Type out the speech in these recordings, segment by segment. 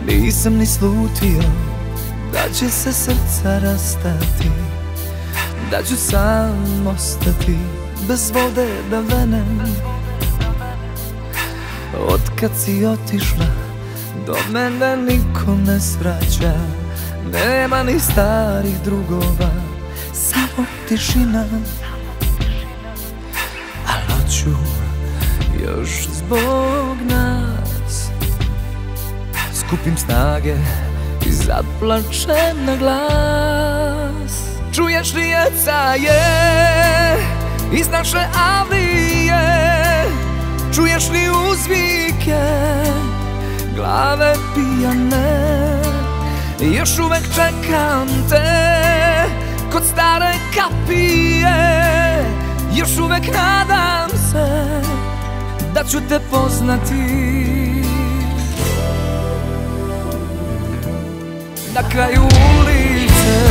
Nisam ni slutio da će se srca rastati, da ću sam ostati bez vode da venem. Otkad si otišla, do mene niko ne svraća, nema ni starih drugova, samo tišina. A noću još zbog nas skupim snage i zaplačem na glas. Čuješ li jecaje iz naše avlije? Čuješ li uzvike glave pijane? Još uvek čekam te kod stare kapije, još uvek nadam se da ću te poznati na kraju ulice.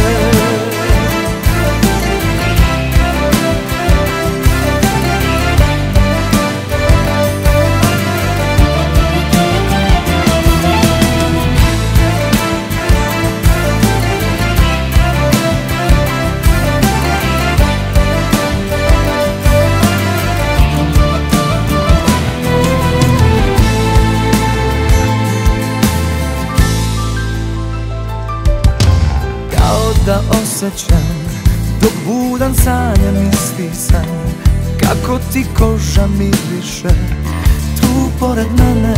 Da osjećam dok budan sanjam isti san, kako ti koža miriše tu pored mene.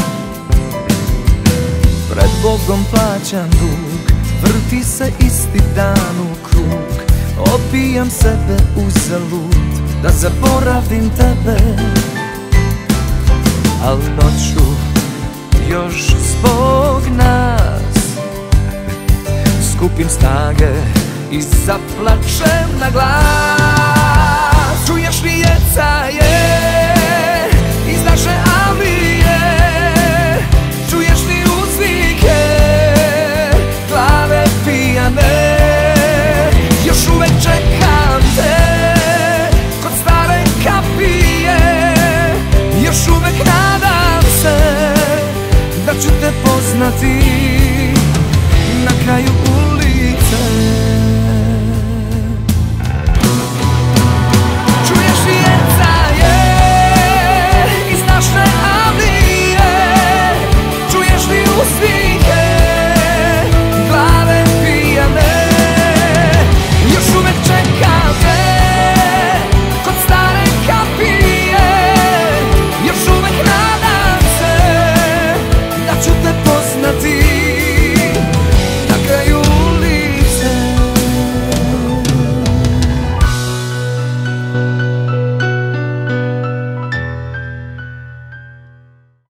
Pred Bogom plaćam dug, vrti se isti dan u krug. Opijam sebe uzalud da zaboravim tebe, al noću još zbog nas skupim snage i zaplačem na glas. Čuješ li jecaje iz naše avlije? Čuješ li uzvike glave pijane? Još uvek čekam te kod stare kapije, još uvek nadam se da ću te poznati na kraju